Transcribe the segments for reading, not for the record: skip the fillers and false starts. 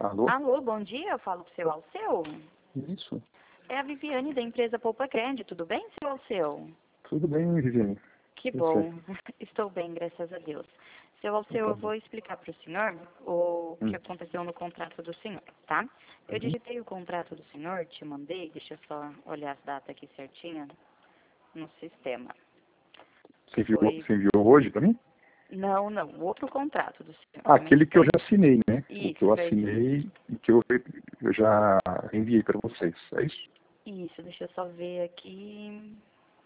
Alô? Alô, bom dia, eu falo pro seu Alceu. Isso. É a Viviane da empresa Poupa Crédito, tudo bem, seu Alceu? Tudo bem, Viviane? Que Você? bom, estou bem, graças a Deus. Seu Alceu, Tá eu bom. vou explicar para o senhor o que Hum. aconteceu no contrato do senhor, tá? Eu Uhum. digitei o contrato do senhor, te mandei, deixa eu só olhar as datas aqui certinha no sistema. Foi... Você enviou hoje para mim? Não, o outro contrato do senhor, Ah, também aquele que eu tem. já assinei, né? O que Isso, eu certinho. assinei e que eu já enviei para vocês, é isso? Isso, deixa eu só ver aqui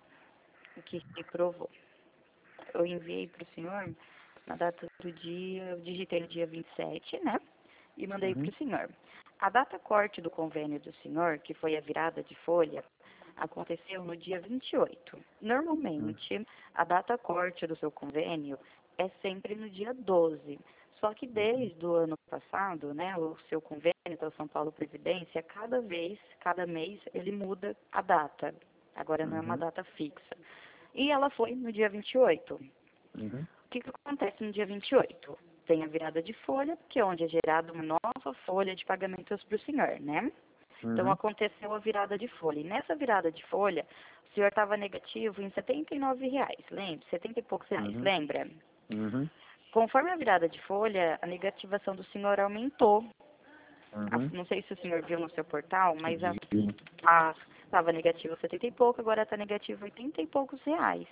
o que se provou. Eu enviei para o senhor na data do dia, eu digitei no dia 27, né? E mandei para Uhum. o senhor. A data corte do convênio do senhor, que foi a virada de folha, aconteceu no dia 28. Normalmente, a data corte do seu convênio é sempre no dia 12. Só que desde o ano passado, né, o seu convênio da São Paulo Previdência, cada mês, ele muda a data. Agora não é uma Uhum. data fixa. E ela foi no dia 28. Uhum. O que acontece no dia 28? Tem a virada de folha, que é onde é gerada uma nova folha de pagamentos para o senhor, né? Então, Uhum. aconteceu a virada de folha. E nessa virada de folha, o senhor estava negativo em R$ 79, lembra? 70 e poucos reais, Uhum. lembra? Uhum. Conforme a virada de folha, a negativação do senhor aumentou. Uhum. Não sei se o senhor viu no seu portal, mas Vi estava negativo 70 e pouco, agora está negativo 80 e poucos reais.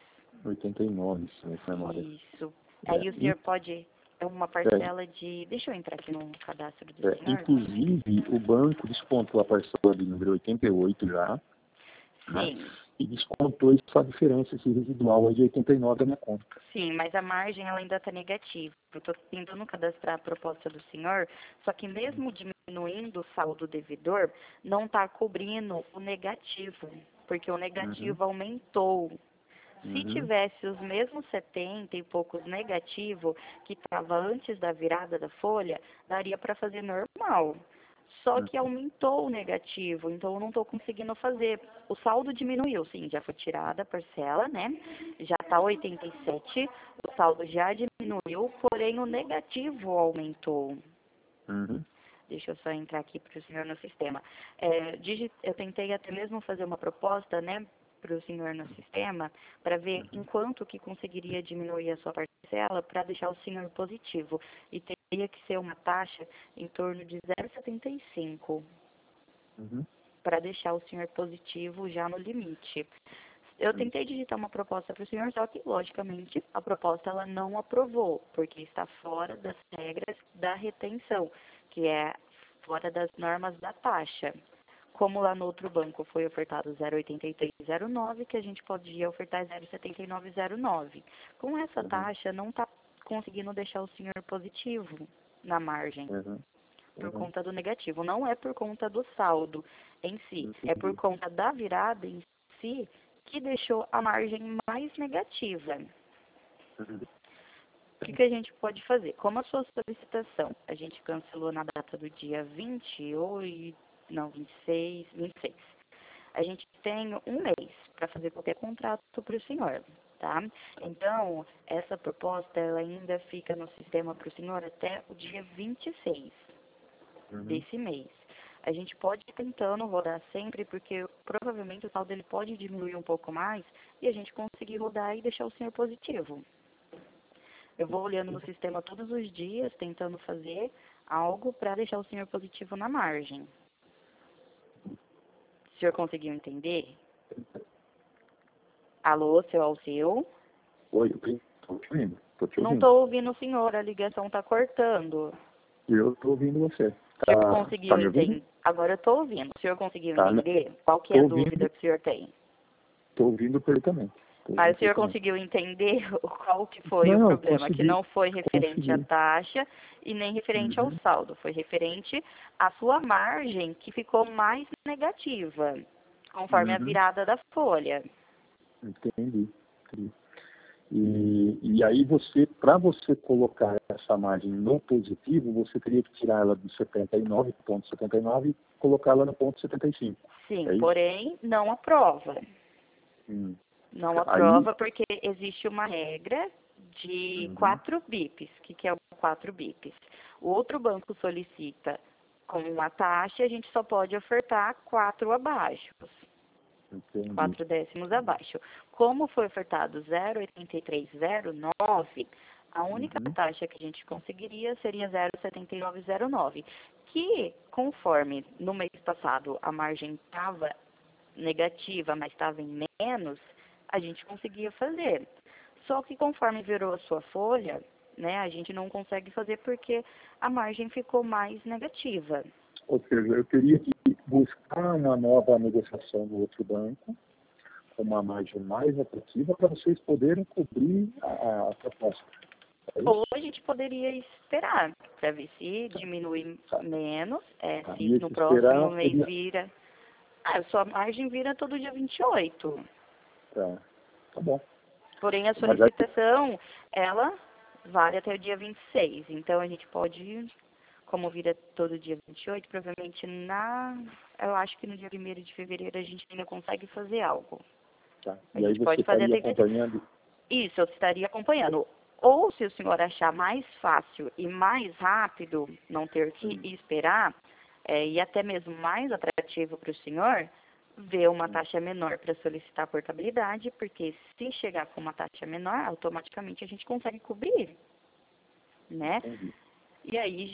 89, se não me memória. Isso. Aí o E, senhor pode, é uma parcela de, deixa eu entrar aqui no cadastro do senhor. inclusive, o banco descontou a parcela de número 88 já, né? Sim, E descontou essa diferença, esse residual aí de 89 da minha conta. sim, mas a margem ela ainda está negativa. Eu estou tentando cadastrar a proposta do senhor, só que mesmo diminuindo o saldo devedor, não está cobrindo o negativo, porque o Uhum. negativo aumentou. Se Uhum. tivesse os mesmos 70 e poucos negativo que estava antes da virada da folha, daria para fazer normal. Só que aumentou o negativo, então eu não estou conseguindo fazer. O saldo diminuiu, sim, já foi tirada a parcela, né? Já está 87, o saldo já diminuiu, porém o negativo aumentou. Uhum. Deixa eu só entrar aqui para o senhor no sistema. Eu tentei até mesmo fazer uma proposta, né, para o senhor no sistema, para ver em quanto que conseguiria diminuir a sua parcela para deixar o senhor positivo. E teria que ser uma taxa em torno de 0,75 Uhum. para deixar o senhor positivo já no limite. Eu tentei digitar uma proposta para o senhor, só que, logicamente, a proposta ela não aprovou, porque está fora das regras da retenção, que é fora das normas da taxa. Como lá no outro banco foi ofertado 0,8309, que a gente podia ofertar 0,7909. Com essa Uhum. taxa, não está conseguindo deixar o senhor positivo na margem, Uhum. por Uhum. conta do negativo. Não é por conta do saldo em si, é por Entendi. conta da virada em si que deixou a margem mais negativa. Uhum. O que a gente pode fazer? Como a sua solicitação a gente cancelou na data do dia 28, não, 26, 26. A gente tem um mês para fazer qualquer contrato para o senhor, tá? Então, essa proposta ela ainda fica no sistema para o senhor até o dia 26 Uhum. desse mês. A gente pode ir tentando rodar sempre, porque provavelmente o saldo dele pode diminuir um pouco mais e a gente conseguir rodar e deixar o senhor positivo. Eu vou olhando no sistema todos os dias, tentando fazer algo para deixar o senhor positivo na margem. O senhor conseguiu entender? Alô, seu Alceu? Oi, estou te ouvindo. Estou te Não ouvindo. estou ouvindo o senhor, a ligação está cortando. Eu estou ouvindo você. O senhor Tá conseguiu me ouvindo? entender? Agora eu estou ouvindo. O senhor conseguiu Tá, entender? Qual que é a estou dúvida ouvindo, que o senhor tem? estou ouvindo perfeitamente. Estou ouvindo Mas o senhor perfeitamente. conseguiu entender qual que foi o Não, eu problema? Que consegui, não foi referente à consegui. taxa e nem referente ao Uhum. saldo. Foi referente à sua margem, que ficou mais negativa, conforme a Uhum. virada da folha. Entendi. Entendi. E aí você, para você colocar essa margem no positivo, você teria que tirar ela do 79,79 e colocá-la no ponto 75. Sim, É isso? porém, não aprova. Hum. Não Aí, aprova porque existe uma regra de uhum, 4 bips. O que é o 4 bips? O outro banco solicita com uma taxa, a gente só pode ofertar 4 abaixo. Entendi. 4 décimos abaixo. Como foi ofertado 0,8309, a única taxa que a gente conseguiria seria 0,7909, que conforme no mês passado a margem estava negativa, mas estava em menos, a gente conseguia fazer. Só que conforme virou a sua folha, né, a gente não consegue fazer porque a margem ficou mais negativa. Ou seja, eu teria que buscar uma nova negociação no outro banco, com uma margem mais atrativa, para vocês poderem cobrir a proposta. Ou a gente poderia esperar para ver se diminui menos, se no próximo mês vira. A sua margem vira todo dia 28. Tá bom. Porém, a solicitação, ela vale até o dia 26. Então, a gente pode, como vira todo dia 28, provavelmente eu acho que no dia 1º de fevereiro a gente ainda consegue fazer algo. Tá. A E aí gente você pode fazer estaria acompanhando? Isso, eu estaria acompanhando. Ou se o senhor achar mais fácil e mais rápido, não ter que esperar, e até mesmo mais atrativo para o senhor, ver uma taxa menor para solicitar a portabilidade, porque se chegar com uma taxa menor, automaticamente a gente consegue cobrir, né? Entendi. E aí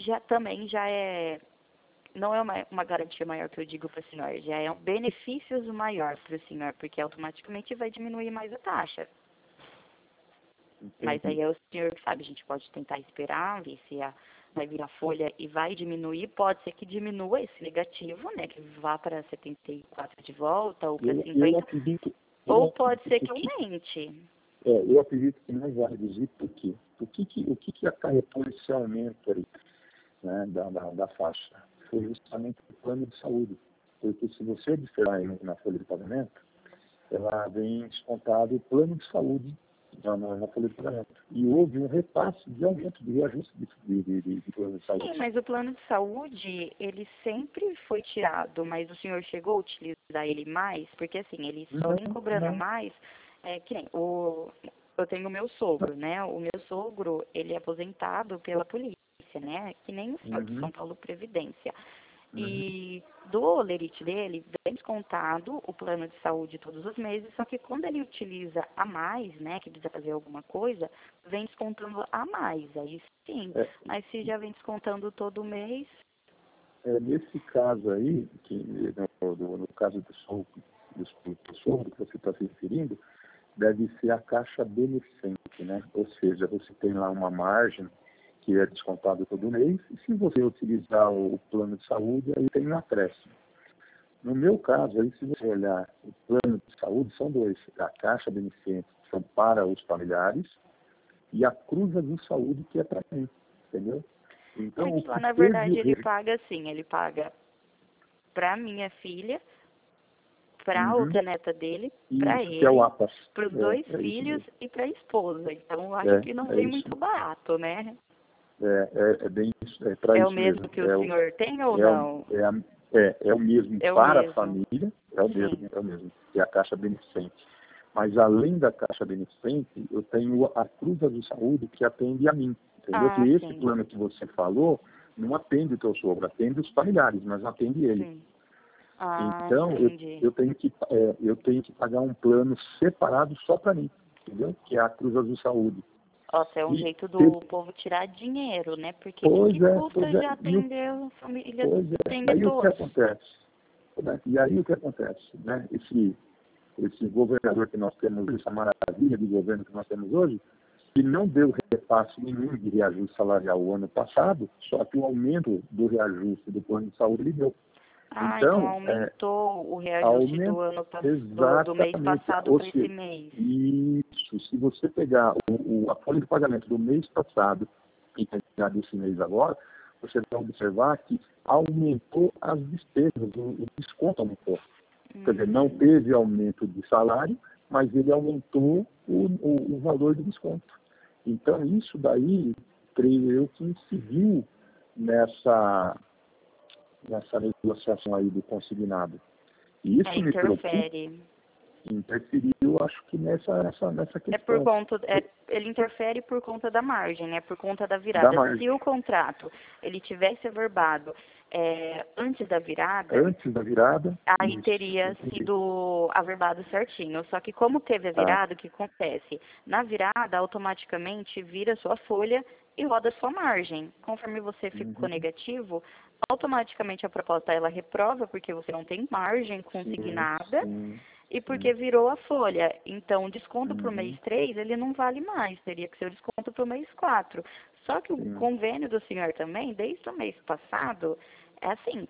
não é uma garantia maior que eu digo para o senhor, já é um benefícios maior para o senhor, porque automaticamente vai diminuir mais a taxa. Entendi. Mas aí é o senhor que sabe, a gente pode tentar esperar, ver se vai vir a folha e vai diminuir. Pode ser que diminua esse negativo, né? Que vá para 74 de volta ou para 50. Ou pode ser que aumente. Eu acredito que não vai reduzir, por quê? O que acarretou esse aumento aí, né, da faixa? Foi justamente o plano de saúde. Porque se você observar na folha de pagamento, ela vem descontado o plano de saúde na folha de pagamento. E houve um repasse de aumento, de reajuste de plano de saúde. Sim, mas o plano de saúde, ele sempre foi tirado, mas o senhor chegou a utilizar ele mais? Porque assim, ele só vem cobrando mais, que nem eu tenho o meu sogro, né? O meu sogro, ele é aposentado pela polícia, né? Que nem o senhor de São Paulo Previdência. E do olerite dele, vem descontado o plano de saúde todos os meses, só que quando ele utiliza a mais, né, que precisa fazer alguma coisa, vem descontando a mais, aí sim. Mas se já vem descontando todo mês... Nesse caso aí, no caso do sogro que você está se referindo, deve ser a caixa beneficente, né? Ou seja, você tem lá uma margem que é descontado todo mês, e se você utilizar o plano de saúde, aí tem um acréscimo. No meu caso, aí, se você olhar o plano de saúde, são dois. A caixa beneficente, que são para os familiares, e a cruz azul saúde, que é para mim, entendeu? Então, lá, na verdade, ele paga assim, ele paga para minha filha, para a outra neta dele, para ele, para os 2 filhos e para a esposa. Então, eu acho que não vem muito barato, né? É bem isso. Para isso o mesmo que o senhor tem ou não? É o mesmo para a família, é o mesmo, que é a caixa beneficente. Mas além da caixa beneficente, eu tenho a Cruz Azul Saúde que atende a mim, entendeu? Que esse plano que você falou não atende o teu sogro, atende os familiares, mas não atende ele. Sim. Então, eu tenho que pagar um plano separado só para mim, entendeu? Que é a Cruz Azul Saúde. Nossa, é um jeito do povo tirar dinheiro, né? Porque que custa já atender a família tem aí todos. O que acontece? E aí o que acontece? Né? Esse governador que nós temos, essa maravilha de governo que nós temos hoje, que não deu repasse nenhum de reajuste salarial o ano passado, só que o aumento do reajuste do plano de saúde ele deu. Então aumentou o reajuste do ano passado, do mês passado para esse mês. Isso, se você pegar a folha de pagamento do mês passado e pegar desse mês agora, você vai observar que aumentou as despesas, o desconto aumentou. Quer dizer, não teve aumento de salário, mas ele aumentou o valor de desconto. Então, isso daí, creio eu, que incidiu nessa negociação aí do consignado. E isso me interferiu, acho que nessa questão. É por conta, ele interfere por conta da margem, né? Por conta da virada. Se o contrato ele tivesse averbado antes da virada, aí isso, teria sido averbado certinho. Só que como teve a virada, o que acontece? Na virada, automaticamente vira sua folha e roda sua margem. Conforme você ficou negativo, automaticamente a proposta ela reprova porque você não tem margem consignada. E porque virou a folha. Então, o desconto para o mês 3, ele não vale mais. Teria que ser o desconto para o mês 4. Só que o convênio do senhor também, desde o mês passado, é assim,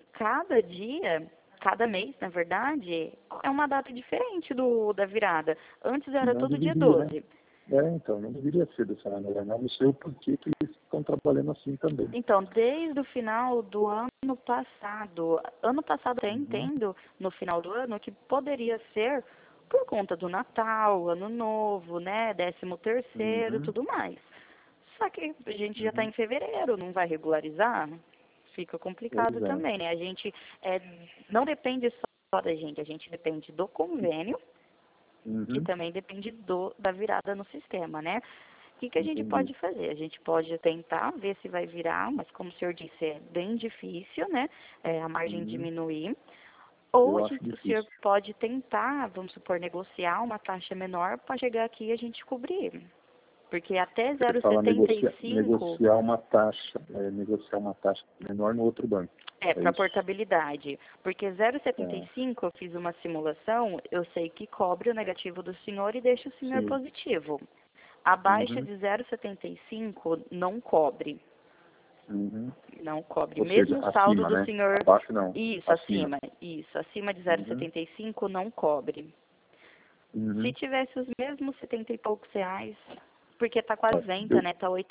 cada mês, na verdade, é uma data diferente da virada. Antes era todo dia 12. Então, não deveria ser dessa maneira. Não sei o porquê que eles estão trabalhando assim também. Então, desde o final do ano passado eu entendo, no final do ano, que poderia ser por conta do Natal, Ano Novo, né, 13º, tudo mais. Só que a gente já está em fevereiro, não vai regularizar? Fica complicado também, né? A gente não depende só da gente, a gente depende do convênio, que também depende da virada no sistema, né? O que a gente pode fazer? A gente pode tentar ver se vai virar, mas como o senhor disse, é bem difícil, né? A margem diminuir. Ou o senhor pode tentar, vamos supor, negociar uma taxa menor para chegar aqui e a gente cobrir. Porque até 0,75... Negociar uma taxa menor no outro banco. Para portabilidade. Porque 0,75 eu fiz uma simulação, eu sei que cobre o negativo do senhor e deixa o senhor positivo. Abaixo de 0,75 não cobre. Não cobre. Ou mesmo seja, o saldo acima, do né? senhor. Abaixo não. Isso, acima. Isso, acima de 0,75 não cobre. Se tivesse os mesmos 70 e poucos reais, porque tá quase 90, né? Tá R$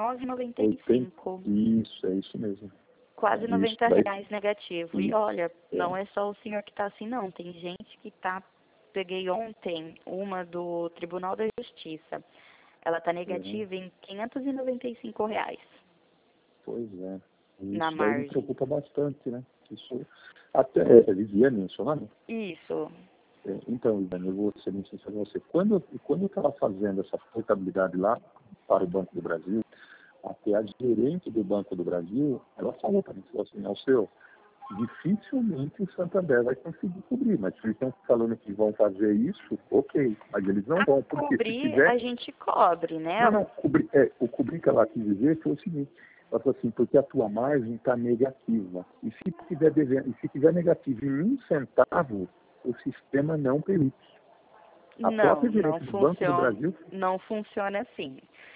89,95. Isso, é isso mesmo. Quase R$ 90 negativo. E olha, não é só o senhor que tá assim, não. Tem gente que tá. Peguei ontem uma do Tribunal da Justiça. Ela tá negativa em R$ 595. Pois é. Na Isso daí me margem. preocupa bastante, né? Isso até Viviane, seu nome? Isso. Então, Viviane, eu vou ser muito sincero com você. Quando eu estava fazendo essa portabilidade lá para o Banco do Brasil, até a gerente do Banco do Brasil, ela falou para mim, falou assim, Alceu, dificilmente o Santander vai conseguir cobrir, mas se eles estão falando que vão fazer isso, ok, mas eles não vão, porque cobrir, se tiver... a gente cobre, né? Não, o cobrir que ela quis dizer foi o seguinte, ela falou assim, porque a tua margem está negativa, e se tiver negativo em 1 centavo, o sistema não permite. A própria gerente do Banco do Brasil... Não funciona assim.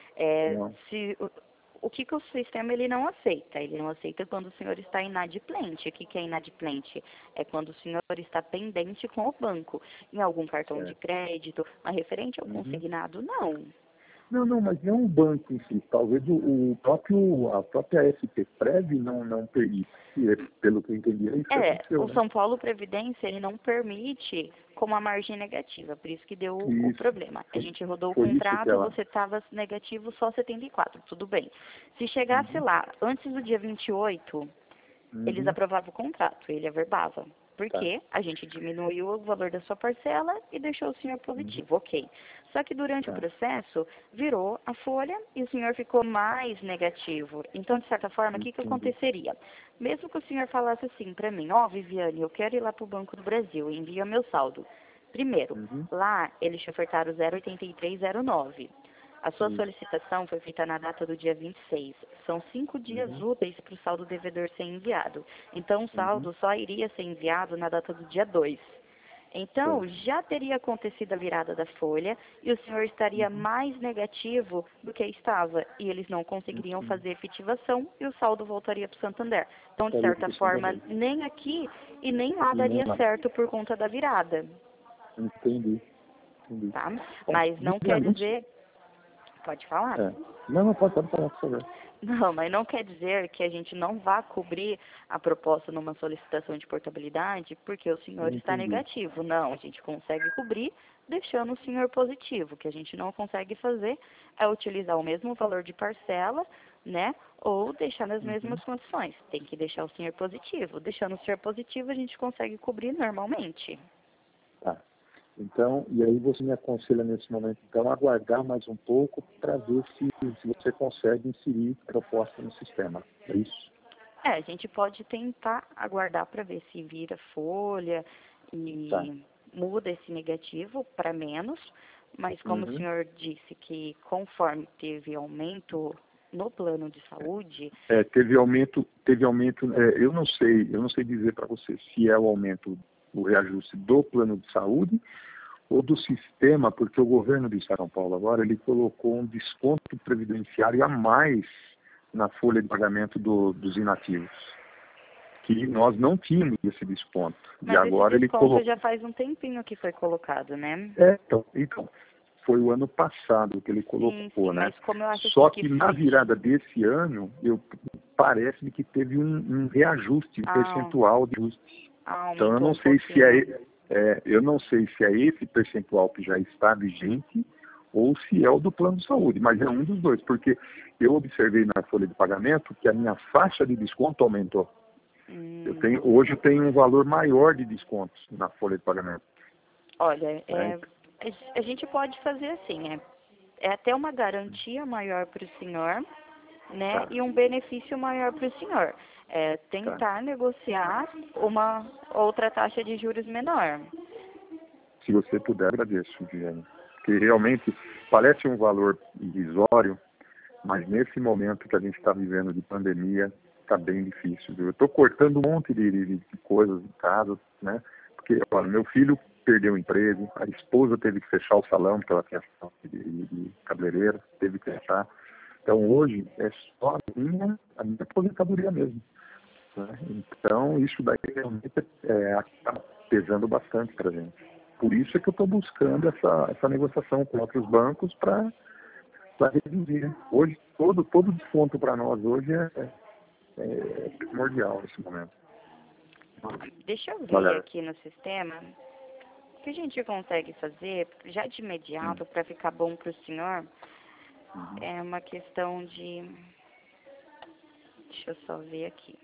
O que o sistema ele não aceita? Ele não aceita quando o senhor está inadimplente. O que é inadimplente? É quando o senhor está pendente com o banco. Em algum cartão de crédito, mas referente ao consignado, não. Não, mas não o banco em si. Talvez a própria SP-Prev não permite. Pelo que eu entendi, é isso que aconteceu, o São Paulo Previdência, ele não permite com uma margem negativa, por isso que deu o problema. A gente rodou o contrato, você estava negativo só 74, tudo bem. Se chegasse lá, antes do dia 28, eles aprovavam o contrato, ele averbava. Porque a gente diminuiu o valor da sua parcela e deixou o senhor positivo, ok. Só que durante o processo, virou a folha e o senhor ficou mais negativo. Então, de certa forma, o que aconteceria? Mesmo que o senhor falasse assim para mim, Viviane, eu quero ir lá para o Banco do Brasil, envia meu saldo. Primeiro, lá eles te ofertaram 0,8309. A sua solicitação foi feita na data do dia 26. São 5 dias úteis para o saldo devedor ser enviado. Então, o saldo só iria ser enviado na data do dia 2. Então, já teria acontecido a virada da folha e o senhor estaria mais negativo do que estava. E eles não conseguiriam fazer efetivação e o saldo voltaria para o Santander. Então, de certa forma, nem aqui e nem lá daria certo por conta da virada. Entendi. Tá? Mas não quer dizer... Pode falar? Não, pode falar, por favor. Não, mas não quer dizer que a gente não vá cobrir a proposta numa solicitação de portabilidade porque o senhor está negativo. Não, a gente consegue cobrir deixando o senhor positivo. O que a gente não consegue fazer é utilizar o mesmo valor de parcela, né? Ou deixar nas mesmas condições. Tem que deixar o senhor positivo. Deixando o senhor positivo, a gente consegue cobrir normalmente. Tá. Então, e aí você me aconselha nesse momento, então, aguardar mais um pouco para ver se você consegue inserir proposta no sistema. É isso? A gente pode tentar aguardar para ver se vira folha Tá. e muda esse negativo para menos, mas como o Uhum. senhor disse que conforme teve aumento no plano de saúde, Teve aumento, eu não sei dizer para você se é o aumento, o reajuste do plano de saúde ou do sistema, porque o governo de São Paulo agora, ele colocou um desconto previdenciário a mais na folha de pagamento dos inativos, que nós não tínhamos esse desconto. E mas esse agora ele desconto colocou. já faz um tempinho que foi colocado, né? Então, foi o ano passado que ele Sim, colocou, né? mas como eu acho assim Só que que na foi... virada desse ano, parece-me que teve um reajuste, um percentual de ajuste. Então eu aumentou não um sei se pouquinho. eu não sei se é esse percentual que já está vigente ou se é o do plano de saúde, mas é um dos dois, porque eu observei na folha de pagamento que a minha faixa de desconto aumentou. Hoje eu tenho um valor maior de descontos na folha de pagamento. Olha, Né? a gente pode fazer assim, é até uma garantia maior para o senhor, né, Tá, e um benefício maior para o senhor. tá. Tentar negociar uma outra taxa de juros menor. Se você puder, agradeço, Viviane. Porque realmente parece um valor irrisório, mas nesse momento que a gente está vivendo de pandemia, está bem difícil. Viu? Eu estou cortando um monte de coisas em casa, né? Porque, olha, meu filho perdeu o emprego, a esposa teve que fechar o salão, porque ela tinha de cabeleireiro, teve que fechar. Então, hoje, é só a minha aposentadoria mesmo. Né? Então, isso daí realmente está pesando bastante para a gente. Por isso é que eu estou buscando essa negociação com outros bancos para reduzir. Hoje, todo desconto para nós hoje é primordial nesse momento. Deixa eu ver Olha, aqui no sistema o que a gente consegue fazer já de sim. imediato para ficar bom para o senhor. É uma questão de... Deixa eu só ver aqui.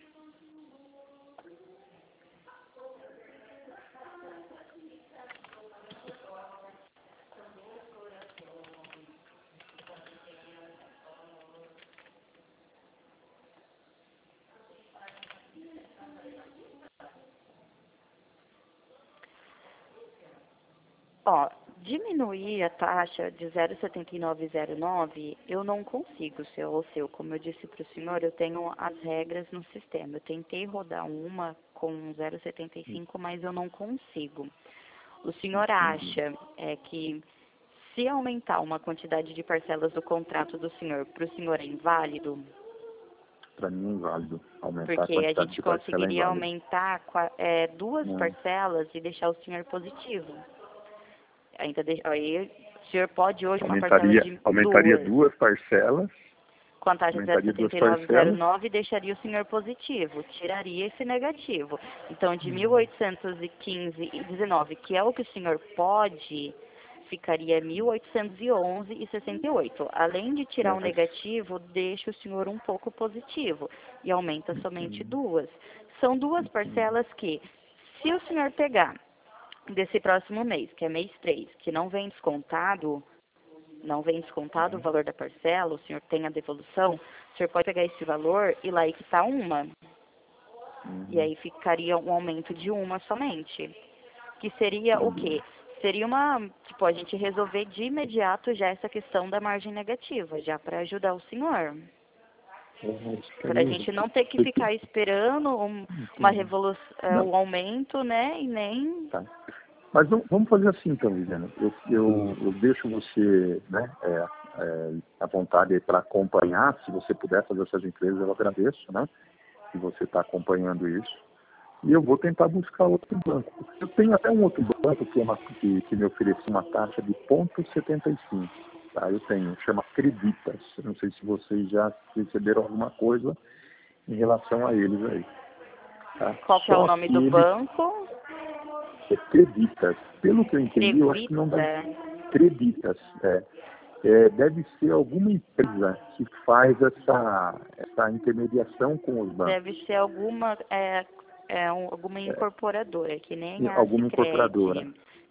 Ó, diminuir a taxa de 0,7909 eu não consigo, como eu disse para o senhor, eu tenho as regras no sistema. Eu tentei rodar uma com 0,75, mas eu não consigo. O senhor Entendi. acha que se aumentar uma quantidade de parcelas do contrato do senhor, para o senhor é inválido? Para mim é inválido. Aumentar a Porque a quantidade gente de parcela é conseguiria inválido. aumentar duas Não. parcelas e deixar o senhor positivo. Aí o senhor pode hoje uma parcela de Aumentaria duas, duas parcelas, com a taxa aumentaria duas parcelas. 0,7909 deixaria o senhor positivo, tiraria esse negativo. Então, de 1.815,19, que é o que o senhor pode, ficaria 1.811,68. Além de tirar o Mas, negativo, deixa o senhor um pouco positivo e aumenta somente entendi, duas. São duas entendi. parcelas que, se o senhor pegar desse próximo mês, que é mês 3, que não vem descontado o valor da parcela, o senhor tem a devolução, o senhor pode pegar esse valor e lá quitar uma. E Uhum, aí ficaria um aumento de uma somente. Que seria o entendi. quê? Seria a gente resolver de imediato já essa questão da margem negativa, já para ajudar o senhor. Isso Para a aí, gente não ter que ficar esperando uma entendi. revolução, Não, um aumento, né? E nem... tá. Mas vamos fazer assim então, Viviane. Eu deixo você, né, à vontade para acompanhar. Se você puder fazer essa gentileza, eu agradeço, né? Se você está acompanhando isso. E eu vou tentar buscar outro banco. Eu tenho até um outro banco que me ofereceu uma taxa de 0,75. Tá? Eu tenho, chama Creditas. Eu não sei se vocês já receberam alguma coisa em relação a eles aí. Tá? Qual que é o Só nome que do eles banco? Creditas. Pelo que eu entendi, eu acho que não deve. Crevita. Creditas. Deve ser alguma empresa que faz essa intermediação com os bancos. Deve ser alguma incorporadora, que nem a Alguma incorporadora. Sicredi,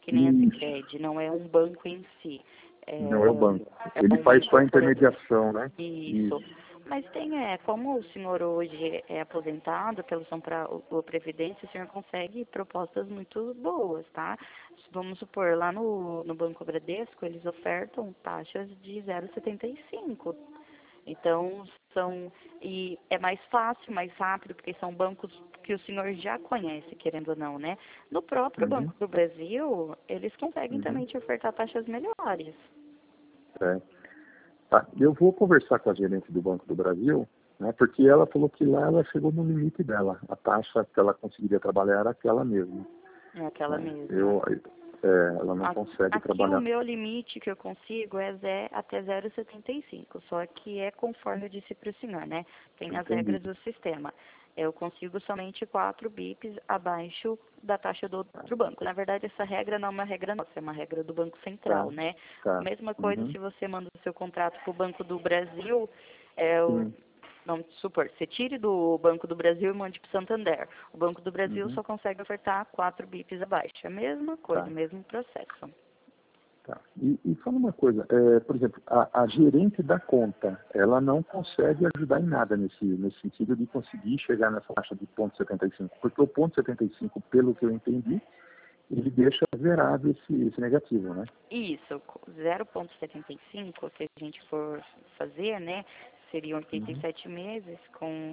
que nem a Isso. Sicredi, não é um banco em si. Não é o banco. É Ele uma faz só a incorporadora. intermediação, né? Isso. Mas tem, como o senhor hoje é aposentado pelo o Previdência, o senhor consegue propostas muito boas, tá? Vamos supor, lá no Banco Bradesco, eles ofertam taxas de 0,75. Então, e é mais fácil, mais rápido, porque são bancos que o senhor já conhece, querendo ou não, né? No próprio Uhum. Banco do Brasil, eles conseguem também te ofertar taxas melhores. É. Tá. Eu vou conversar com a gerente do Banco do Brasil, né, porque ela falou que lá ela chegou no limite dela. A taxa que ela conseguiria trabalhar era aquela mesma. É aquela Né? mesma. Ela não consegue Aqui o trabalhar. meu limite que eu consigo é até 0,75, só que é conforme eu disse para o senhor, né? Tem as Entendi. regras do sistema. Eu consigo somente 4 bips abaixo da taxa do outro banco. Na verdade, essa regra não é uma regra nossa, é uma regra do Banco Central, Tá. né? Tá. Mesma coisa Uhum. se você manda o seu contrato para o Banco do Brasil, Sim. vamos supor, você tire do Banco do Brasil e mande para o Santander. O Banco do Brasil Uhum. só consegue ofertar 4 bips abaixo. É a mesma coisa, Tá. mesmo processo. Tá. E fala uma coisa, por exemplo, a gerente da conta, ela não consegue ajudar em nada nesse sentido de conseguir chegar nessa taxa de 0,75, porque o 0,75, pelo que eu entendi, ele deixa zerado esse negativo, né? Isso, 0,75, se a gente for fazer, né, seriam Uhum. 87 meses com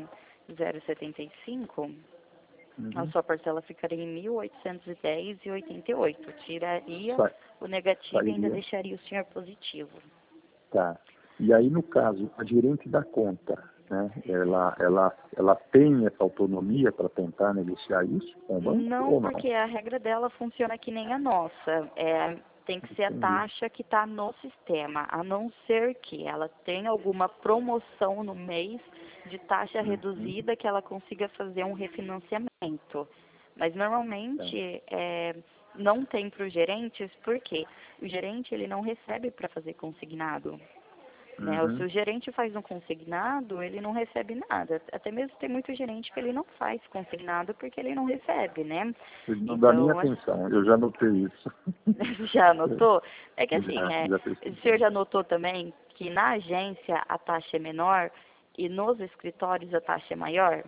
0,75, a Uhum. sua parcela ficaria em 1.810,88. Tiraria Sa- o negativo e ainda Sairia. deixaria o senhor positivo. Tá. E aí, no caso, a gerente da conta, né, ela tem essa autonomia para tentar negociar isso com o banco Não, ou não? porque a regra dela funciona que nem a nossa. Tem que ser a Entendi. taxa que está no sistema, a não ser que ela tenha alguma promoção no mês de taxa Uhum. reduzida que ela consiga fazer um refinanciamento. Mas Tá. normalmente não tem para os gerentes, porque o gerente ele não recebe para fazer consignado. Né? Se Uhum. o gerente faz um consignado, ele não recebe nada. Até mesmo tem muito gerente que ele não faz consignado porque ele não recebe, né? Ele não dá nem Então, atenção, eu já notei isso. já anotou? É que assim, Já o senhor percebi. já notou também que na agência a taxa é menor e nos escritórios a taxa é maior?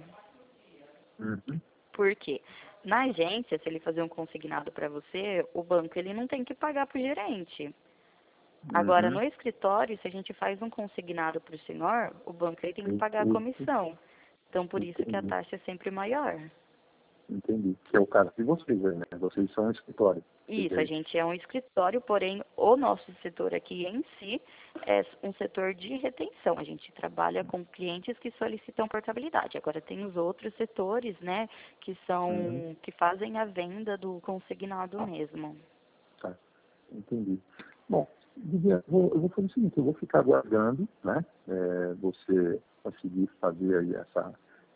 Uhum. Por quê? Na agência, se ele fazer um consignado para você, o banco ele não tem que pagar para o gerente. Agora, Uhum. no escritório, se a gente faz um consignado para o senhor, o banco ele tem que pagar a Perfeito. comissão. Então, por isso que a Entendi. taxa é sempre maior. Entendi. Que é o caso de vocês, né? Vocês são um escritório. Isso, a gente é um escritório, porém o nosso setor aqui em si é um setor de retenção. A gente trabalha com clientes que solicitam portabilidade. Agora tem os outros setores, né, Uhum. que fazem a venda do consignado mesmo. Tá. Entendi. Bom, Viviane, eu vou fazer o seguinte, eu vou ficar aguardando, né? Você conseguir fazer aí essa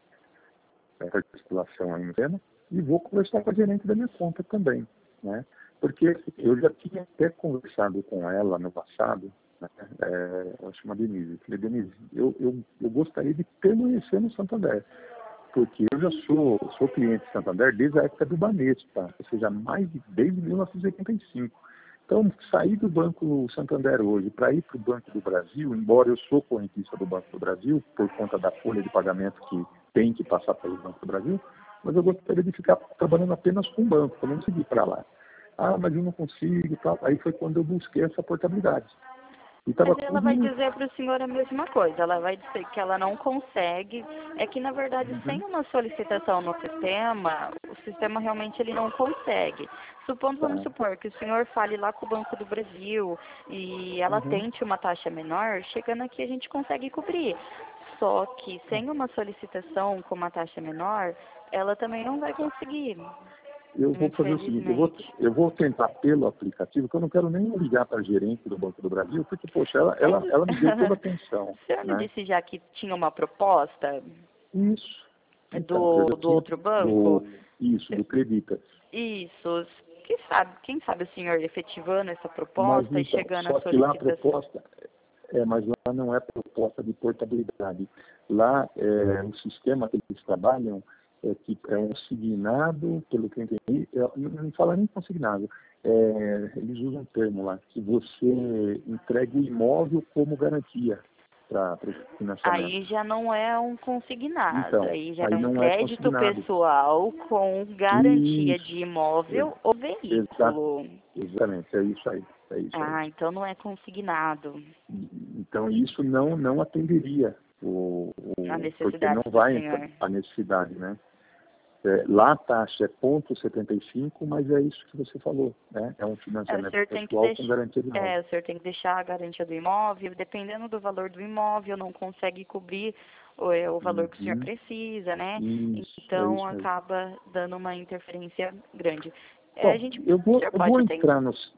articulação aí no tema e vou conversar com a gerente da minha conta também, né? Porque eu já tinha até conversado com ela no passado, né? Ela chama Denise. Eu falei, Denise, eu gostaria de permanecer no Santander, porque eu já sou cliente de Santander desde a época do Banespa, ou seja, desde 1985. Então, sair do Banco Santander hoje para ir para o Banco do Brasil, embora eu sou correntista do Banco do Brasil, por conta da folha de pagamento que tem que passar pelo Banco do Brasil, mas eu gostaria de ficar trabalhando apenas com o banco, para não seguir para lá. Ah, mas eu não consigo e tal. Aí foi quando eu busquei essa portabilidade. E estava Mas ela vai tudo... dizer para o senhor a mesma coisa. Ela vai dizer que ela não consegue. É que, na verdade, Uhum, sem uma solicitação no sistema, o sistema realmente ele não consegue. Vamos tá. supor que o senhor fale lá com o Banco do Brasil e ela Uhum, tente uma taxa menor, chegando aqui a gente consegue cobrir. Só que tá. sem uma solicitação com uma taxa menor, ela também não vai conseguir, Eu vou fazer o seguinte, infelizmente. eu vou tentar pelo aplicativo, que eu não quero nem ligar para a gerente do Banco do Brasil, porque, poxa, Mas ela me deu toda a atenção, o senhor não né? disse já que tinha uma proposta Isso. Então, eu já do tinha outro banco? do Creditas. Isso. Quem sabe o senhor efetivando essa Mas proposta e então, chegando à só que lá a solicitação? proposta, mas lá não é proposta de portabilidade. Lá, o sistema que eles trabalham que é um consignado, pelo que eu entendi, não fala nem consignado, eles usam um termo lá, que você entrega o imóvel como garantia para o financiamento. Aí já não é um consignado, Então, aí já é aí um não é crédito consignado. pessoal com garantia Isso, de imóvel ou veículo. exatamente, é isso aí. É isso aí. Ah, então não é consignado. Então, isso não atenderia, A porque não necessidade do vai senhor. a necessidade, né? Lá a taxa é 0,75, mas é isso que você falou, né? É um O financiamento senhor tem que pessoal com garantia de imóvel. o senhor tem que deixar a garantia do imóvel, dependendo do valor do imóvel, não consegue cobrir o valor que o senhor Uhum. precisa, né? Isso, é Então isso mesmo. acaba dando uma interferência grande. A Bom, gente, eu o senhor vou pode tentar. entrar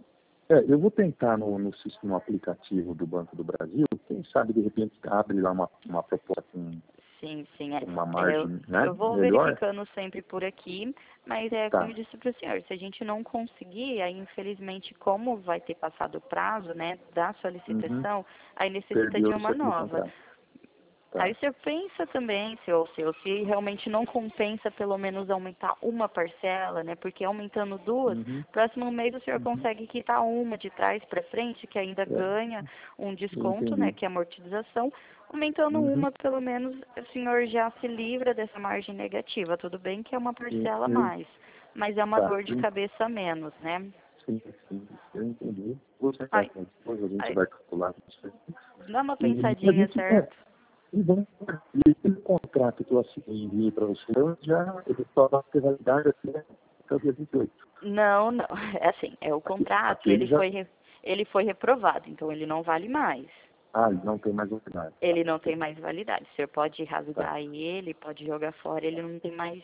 eu vou tentar no aplicativo do Banco do Brasil, quem sabe de repente abre lá uma proposta com Sim, sim. uma margem, né, Eu vou melhor. verificando sempre por aqui, mas como Tá. eu disse para o senhor, se a gente não conseguir, aí infelizmente, como vai ter passado o prazo, né, da Uhum. solicitação, aí necessita de Perdeu-se uma aquele nova. contrato. Aí Tá. o senhor pensa também, se realmente não compensa pelo menos aumentar uma parcela, né? Porque aumentando duas, Uhum. próximo mês o senhor Uhum. consegue quitar uma de trás para frente, que ainda É, ganha um eu desconto, né? entendi. Que é amortização. Aumentando Uhum. uma, pelo menos o senhor já se livra dessa margem negativa. Tudo bem que é uma parcela a mais, mas é uma Tá. dor de cabeça a menos, né? Sim, eu entendi. Vou sentar Aí, com a esposa, a gente aí, vai calcular isso. dá uma E a pensadinha, gente, certo? e bom, e aquele contrato que eu assinei e enviei para você, ele só vai ter validade até o dia 28. Não, não. É assim, o contrato, Aquele já, ele foi reprovado, então ele não vale mais. ele não tem mais validade. Tá, Ele não tem perfeito. mais validade. O senhor pode Tá, rasgar ele, pode jogar fora, ele não tem mais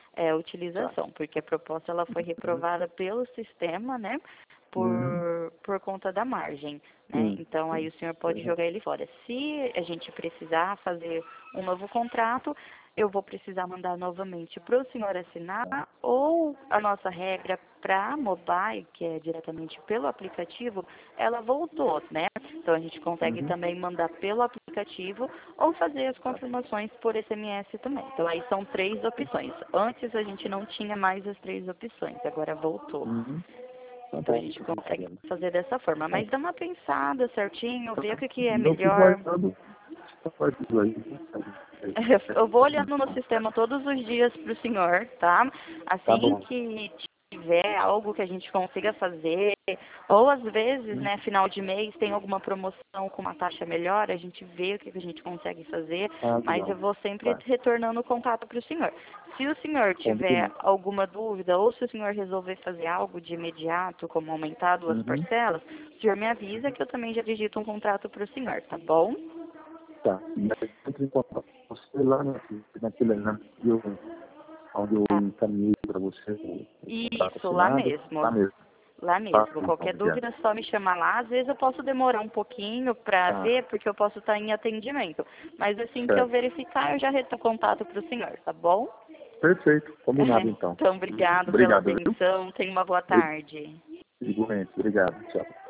tá. utilização, porque a proposta ela foi reprovada pelo sistema, né, Uhum. por conta da margem, né? Sim, Então aí sim. o senhor pode jogar ele fora. Se a gente precisar fazer um novo contrato, eu vou precisar mandar novamente para o senhor assinar, ou a nossa regra para mobile, que é diretamente pelo aplicativo, ela voltou, né? Então a gente consegue Uhum. também mandar pelo aplicativo ou fazer as Tá. confirmações por SMS também. Então aí são três opções. Antes a gente não tinha mais as três opções, agora voltou. Uhum. Tá Então a bom, gente não tem consegue problema. fazer dessa forma. É, Mas dá uma pensada certinho, ver o que é e eu fui melhor. guardando essa parte aí. Eu vou olhando no sistema todos os dias para o senhor, tá? Tá Assim bom. que tiver algo que a gente consiga fazer, ou às vezes, né, final de mês tem alguma promoção com uma taxa melhor, a gente vê o que a gente consegue fazer, mas eu Legal. vou sempre Tá. retornando o contato para o senhor. Se o senhor tiver Combinado. alguma dúvida, ou se o senhor resolver fazer algo de imediato, como aumentar duas Uhum. parcelas, o senhor me avisa que eu também já digito um contrato para o senhor, tá bom? Tá. E aí, entre em contato com você lá naquele onde eu Ah, encaminhei para você o contrato isso, lá assinado. mesmo. Tá mesmo. Lá Tá, mesmo. então, Qualquer Viviane. dúvida é só me chamar lá. Às vezes eu posso demorar um pouquinho para Tá. ver, porque eu posso estar em atendimento. Mas assim que eu Certo. verificar, eu já retorno contato para o senhor, tá bom? Perfeito. Combinado, então. Então, obrigado pela Obrigado, viu? atenção. Tenha uma boa tarde. Igualmente. Obrigado. Tchau.